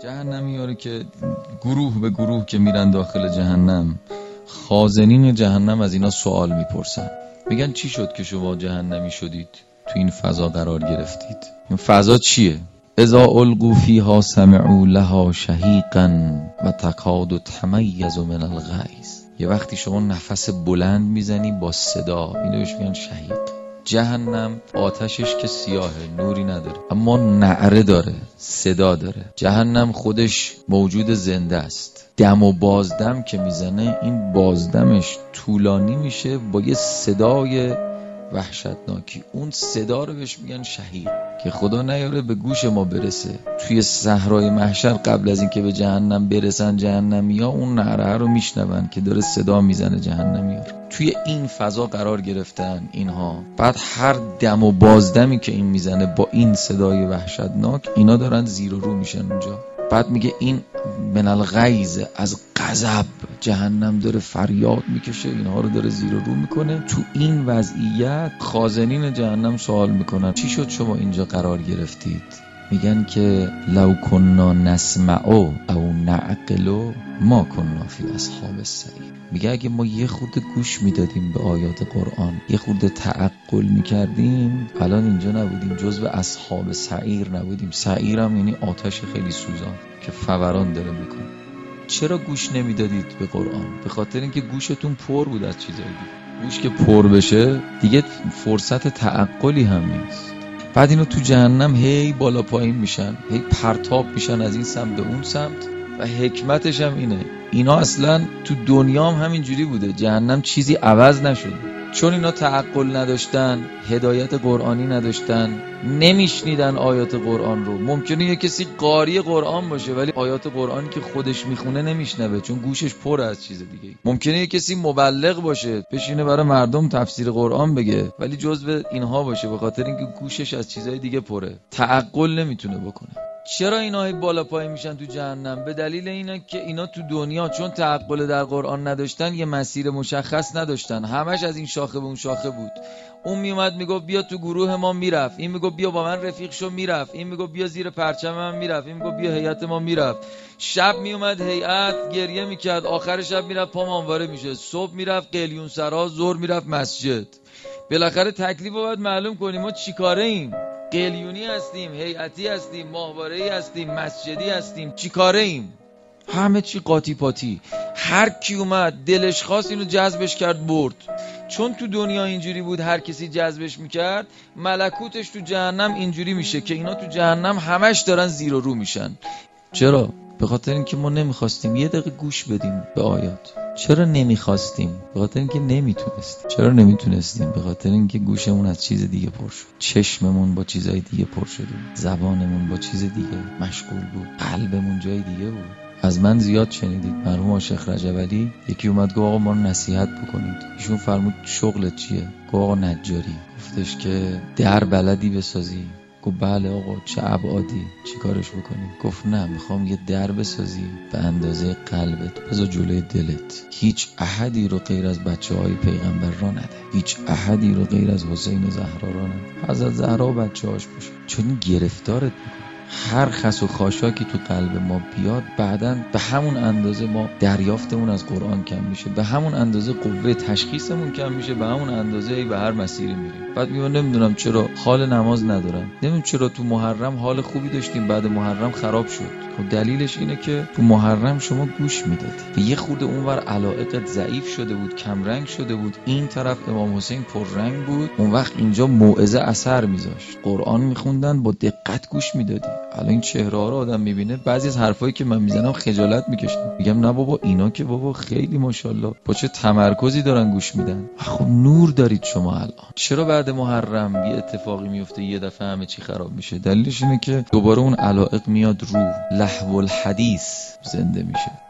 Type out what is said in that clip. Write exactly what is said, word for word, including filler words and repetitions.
جهنمی‌ها که گروه به گروه که میرن داخل جهنم، خازنین جهنم از اینا سوال میپرسن، میگن چی شد که شما جهنمی شدید، تو این فضا قرار گرفتید؟ این فضا چیه؟ اذا القوا فیها سمعوا لها شهیقا و تکاد تمیز من الغیظ. یه وقتی شما نفس بلند میزنی با صدا، اینو بهش میگن شهیق. جهنم آتشش که سیاهه، نوری نداره، اما نعره داره، صدا داره. جهنم خودش موجود زنده است. دم و بازدم که میزنه، این بازدمش طولانی میشه با یه صدای وحشتناکی. اون صدا رو بهش میگن شهیق، که خدا نیاره به گوش ما برسه. توی صحرای محشر قبل از اینکه به جهنم برسن جهنمی‌ها، اون نعره رو میشنون که داره صدا میزنه جهنمی‌ها رو. توی این فضا قرار گرفتن اینها. بعد هر دم و بازدمی که این میزنه با این صدای وحشتناک، اینا دارن زیر و رو میشن اونجا. بعد میگه این من الغیظ، از غضب جهنم داره فریاد میکشه، اینها رو داره زیر و رو میکنه. تو این وضعیت خازنین جهنم سوال میکنن چی شد شما اینجا قرار گرفتید؟ میگن که لو کنا نسمع او نعقل ما کنا فی اصحاب السعیر. میگه اگه ما یه خورده گوش میدادیم به آیات قرآن، یه خورده تعقل میکردیم، الان اینجا نبودیم، جزو اصحاب سعیر نبودیم. سعیر هم یعنی آتش خیلی سوزان که فوران داره میکنه. چرا گوش نمیدادید به قرآن؟ به خاطر اینکه گوشتون پر بود از چیزایی دیگه. گوش که پر بشه دیگه فرصت تعقلی هم نیست. بعد اینو تو جهنم هی بالا پایین میشن، هی پرتاب میشن از این سمت به اون سمت. و حکمتش هم اینه، اینا اصلا تو دنیا هم همینجوری بوده، جهنم چیزی عوض نشده. چون اینا تعقل نداشتن، هدایت قرآنی نداشتن، نمیشنیدن آیات قرآن رو. ممکنه یه کسی قاری قرآن باشه ولی آیات قرآنی که خودش میخونه نمیشنوه، چون گوشش پر از چیز دیگه. ممکنه یه کسی مبلغ باشه، بشینه برای مردم تفسیر قرآن بگه، ولی جزو اینها باشه به خاطر اینکه گوشش از چیزای دیگه پره، تعقل نمیتونه بکنه. چرا اینا بالا پای میشن تو جهنم؟ به دلیل اینه که اینا تو دنیا چون تعقل در قرآن نداشتن، یه مسیر مشخص نداشتن، همش از این شاخه به اون شاخه بود. اون میومد میگفت بیا تو گروه ما، میرفت. این میگفت بیا با من رفیق شو، میرفت. این میگفت بیا زیر پرچم من، میرفت. این میگفت بیا هیئت ما، میرفت. شب میومد هیئت گریه میکرد، آخر شب میرفت پا مانواره میشه، صبح میرفت قلیون سرا، ظهر میرفت مسجد. بالاخره تکلیف رو باید معلوم کنیم ما چیکاره ایم. قلیونی هستیم، هیئتی هستیم، ماهواره‌ای هستیم، مسجدی هستیم، چی کاره ایم؟ همه چی قاطی پاتی. هر کی اومد دلش خواست اینو جذبش کرد برد. چون تو دنیا اینجوری بود هر کسی جذبش میکرد، ملکوتش تو جهنم اینجوری میشه که اینا تو جهنم همش دارن زیر و رو میشن. چرا؟ به خاطر اینکه ما نمیخواستیم یه دقیقه گوش بدیم به آیات. چرا نمیخواستیم؟ به خاطر اینکه نمیتونستیم. چرا نمیتونستیم؟ به خاطر اینکه گوشمون از چیز دیگه پر شد، چشممون با چیزای دیگه پر شده، زبانمون با چیز دیگه مشغول بود، قلبمون جای دیگه بود. از من زیاد شنیدید، مرحوم شیخ رجب علی یکی اومد گفت آقا ما رو نصیحت بکنید. ایشون فرمود شغلت چیه؟ گفت آقا نجاری. گفتش که در بلدی بسازی؟ گفت بله آقا. چه ابعادی؟ چی کارش بکنیم؟ گفت نه، میخوام یه در بسازی به اندازه قلبت، بذار جلوی دلت، هیچ احدی رو غیر از بچه های پیغمبر را نده، هیچ احدی رو غیر از حسین زهرا را نده، حضرت زهرا و بچه هاش باشه، چون گرفتارت میکنه. هر خس و خاشاکی تو قلب ما بیاد، بعداً به همون اندازه ما دریافتمون از قرآن کم میشه، به همون اندازه قوه تشخیصمون کم میشه، به همون اندازه به هر مسیری میریم. بعد میگم نمیدونم چرا حال نماز ندارم، نمیدونم چرا تو محرم حال خوبی داشتیم بعد محرم خراب شد. خب دلیلش اینه که تو محرم شما گوش میدادی، یه خورده اونور علایقت ضعیف شده بود، کم رنگ شده بود، این طرف امام حسین پر رنگ بود، اون وقت اینجا موعظه اثر میذاشت، قرآن میخوندن، با دقت گوش میدادی. الان این چهره ها رو آدم میبینه، بعضی از حرفایی که من میزنم خجالت میکشم، میگم نه بابا اینا که بابا خیلی ماشاءالله با چه تمرکزی دارن گوش میدن. خب نور دارید شما الان. چرا بعد محرم یه اتفاقی میفته یه دفعه همه چی خراب میشه؟ دلیلش اینه که دوباره اون علایق میاد رو، لهو الحدیث زنده میشه.